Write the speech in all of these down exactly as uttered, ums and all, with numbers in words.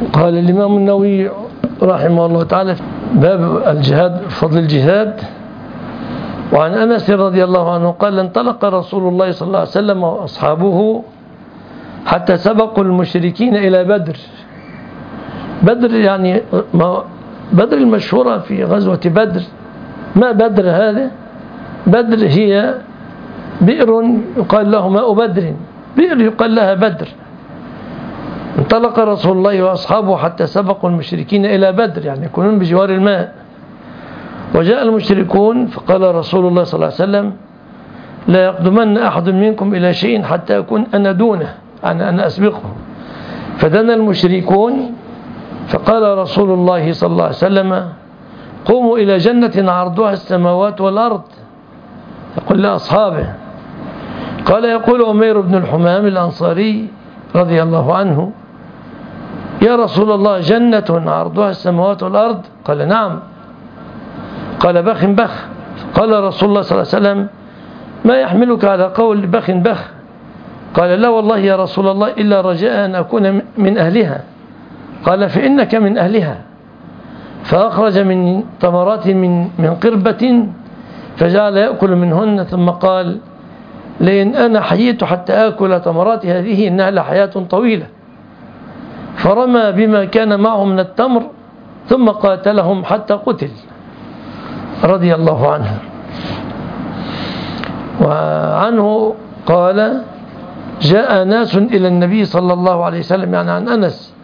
قال الإمام النووي رحمه الله تعالى باب الجهاد، فضل الجهاد. وعن أنس رضي الله عنه قال انطلق رسول الله صلى الله عليه وسلم وأصحابه حتى سبقوا المشركين إلى بدر. بدر يعني بدر المشهورة في غزوة بدر. ما بدر هذا؟ بدر هي بئر يقال له ماء بدر، بئر يقال لها بدر. انطلق رسول الله وأصحابه حتى سبقوا المشركين إلى بدر، يعني يكونون بجوار الماء. وجاء المشركون فقال رسول الله صلى الله عليه وسلم لا يقدمن أحد منكم إلى شيء حتى أكون أنا دونه، يعني أنا أسبقه. فدنا المشركون فقال رسول الله صلى الله عليه وسلم قوموا إلى جنة عرضها السماوات والأرض، يقول لأصحابه. قال يقول عمير بن الحمام الأنصاري رضي الله عنه يا رسول الله جنة عرضها السماوات والأرض؟ قال نعم. قال بخ بخ. قال رسول الله صلى الله عليه وسلم ما يحملك على قول بخ بخ؟ قال لا والله يا رسول الله إلا رجاء أن أكون من أهلها. قال فإنك من أهلها. فأخرج من تمرات من من قربة فجعل يأكل منهن، ثم قال لئن أنا حييت حتى آكل تمرات هذه إنها لحياة طويلة. فرمى بما كان معه من التمر ثم قاتلهم حتى قتل رضي الله عنه. وعنه قال جاء ناس إلى النبي صلى الله عليه وسلم، يعني عن أنس،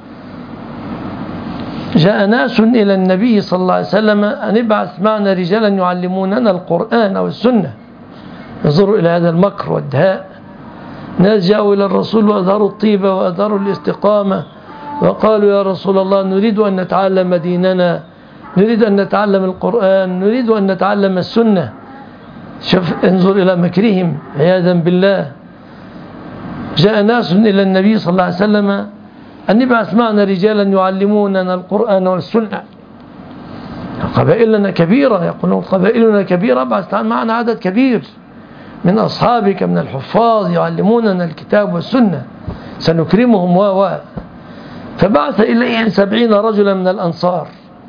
جاء ناس إلى النبي صلى الله عليه وسلم أن ابعث معنا رجالا يعلموننا القرآن والسنة. انظروا إلى هذا المكر والدهاء. ناس جاءوا إلى الرسول وأظهروا الطيبة وأظهروا الاستقامة وقالوا يا رسول الله نريد أن نتعلم ديننا، نريد أن نتعلم القرآن، نريد أن نتعلم السنة. شوف انظر إلى مكرهم عياذا بالله. جاء ناس إلى النبي صلى الله عليه وسلم أن نبعث معنا رجالا يعلموننا القرآن والسنة. قبائلنا كبيرة، يقولون قبائلنا كبيرة، بعث معنا عدد كبير من أصحابك من الحفاظ يعلموننا الكتاب والسنة سنكرمهم و و فبعث إليهم سبعين رجلا من الأنصار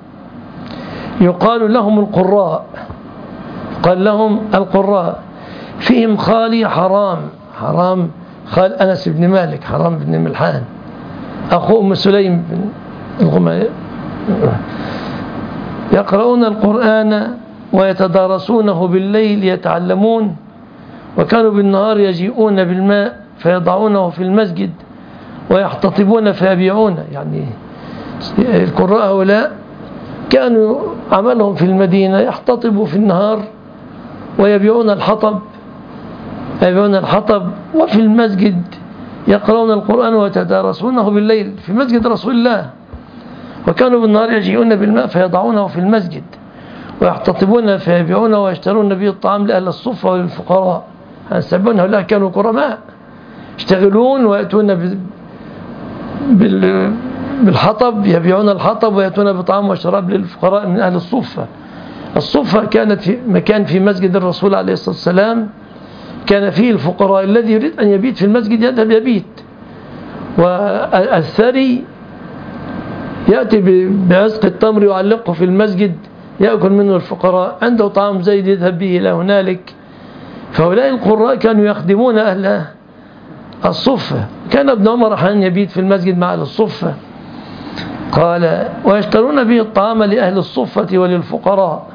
يقال لهم القراء، قال لهم القراء. فيهم خالي حرام، حرام خال أنس بن مالك، حرام بن ملحان أخو أم سليم بن الغمية. يقرؤون القرآن ويتدارسونه بالليل يتعلمون، وكانوا بالنهار يجيئون بالماء فيضعونه في المسجد ويحتطبون فيبيعونه. يعني القراء هؤلاء كانوا عملهم في المدينة يحتطبوا في النهار ويبيعون الحطب، يبيعون الحطب وفي المسجد يقرؤون القرآن ويتدارسونه بالليل في مسجد رسول الله. وكانوا بالنهار يجيئون بالماء فيضعونه في المسجد ويحتطبون فيبيعونه ويشترون به الطعام لأهل الصفة وللفقراء. السبعون هؤلاء كانوا كرماء يشتغلون ويأتون بالحطب، يبيعون الحطب ويأتون بطعام وشراب للفقراء من أهل الصفة. الصفة كانت في مكان في مسجد الرسول عليه الصلاة والسلام كان فيه الفقراء، الذي يريد أن يبيت في المسجد يذهب يبيت، والثري يأتي بعزق التمر يعلقه في المسجد يأكل منه الفقراء، عنده طعام زيد يذهب به إلى هنالك. فهؤلاء القراء كانوا يخدمون أهل الصفة. كان ابن عمر أحيانا يبيت في المسجد مع أهل الصفة. قال ويشترون به الطعام لأهل الصفة وللفقراء.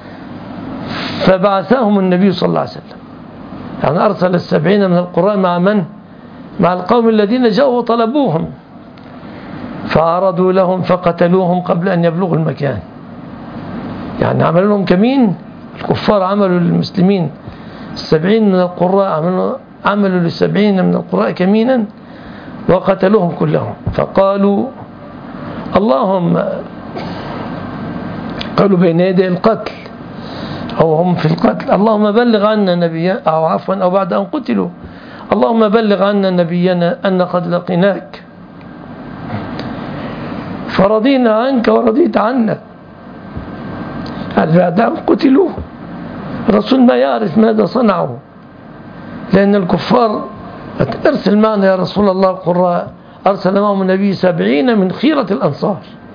فبعثهم النبي صلى الله عليه وسلم، يعني أرسل السبعين من القراء مع من؟ مع القوم الذين جاءوا وطلبوهم، فعرضوا لهم فقتلوهم قبل أن يبلغوا المكان. يعني عملوا لهم كمين، الكفار عملوا للمسلمين. السبعين من القراء عملوا, عملوا للسبعين من القراء كمينا وقتلوهم كلهم. فقالوا اللهم، قالوا بين يدي القتل أو هم في القتل، اللهم بلغ عنا نبينا، أو عفوا أو بعد أن قتلوا، اللهم بلغ عنا نبينا أن قد لقيناك فرضينا عنك ورضيت عنا. بعد أن قتلوا الرسول ما يعرف ماذا صنعوا، لأن الكفار ارسل معنا يا رسول الله القراء، أرسل معهم النبي سبعين من خيرة الأنصار،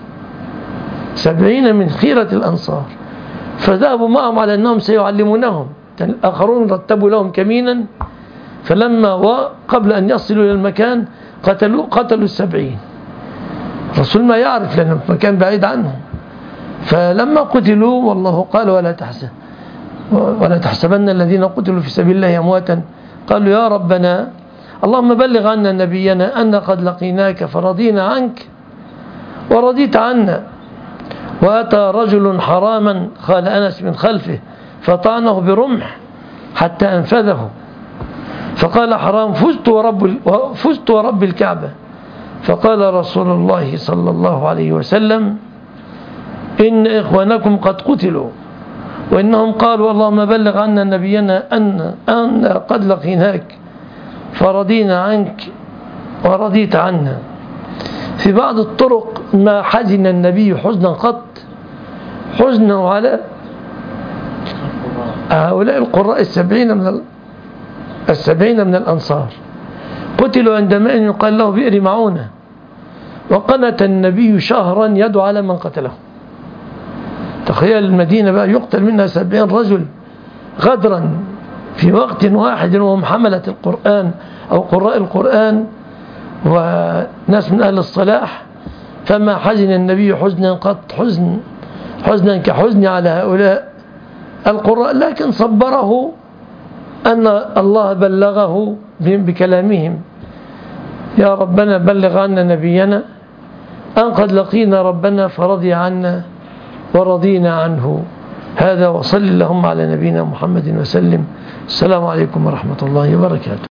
سبعين من خيرة الأنصار، فذهبوا معهم على أنهم سيعلمونهم. الآخرون رتبوا لهم كمينا، فلما وقبل أن يصلوا إلى المكان قتلوا قتلوا السبعين. الرسول ما يعرف لأنه مكان بعيد عنهم، فلما قتلوا والله قال ولا تحسب ولا تحسبن الذين قتلوا في سبيل الله أمواتا، قالوا يا ربنا اللهم بلغ عنا نبينا أن قد لقيناك فرضينا عنك ورضيت عنا. وأتى رجل حراما قال أنس من خلفه فطعنه برمح حتى أنفذه، فقال حرام فزت ورب, فزت ورب الكعبة. فقال رسول الله صلى الله عليه وسلم إن إخوانكم قد قتلوا وإنهم قالوا اللهم بلغ عنا نبينا أن, أن قد لقيناك فرضينا عنك ورضيت عنا. في بعض الطرق ما حزن النبي حزنا قط، حزنه على هؤلاء القراء السبعين من السبعين من الأنصار قتلوا عند ماء يقال له بئر معونة، وقنت النبي شهرا يدعو على من قتله. تخيل المدينة بقى يقتل منها سبعين رجل غدرا في وقت واحد، وهم حملة القرآن أو قراء القرآن وناس من أهل الصلاح. فما حزن النبي حزنا قط، حزن حزنا كحزن على هؤلاء القراء، لكن صبره أن الله بلغه بكلامهم يا ربنا بلغ عنا نبينا أن قد لقينا ربنا فرضي عنا ورضينا عنه. هذا وصل اللهم على نبينا محمد وسلم. السلام عليكم ورحمة الله وبركاته.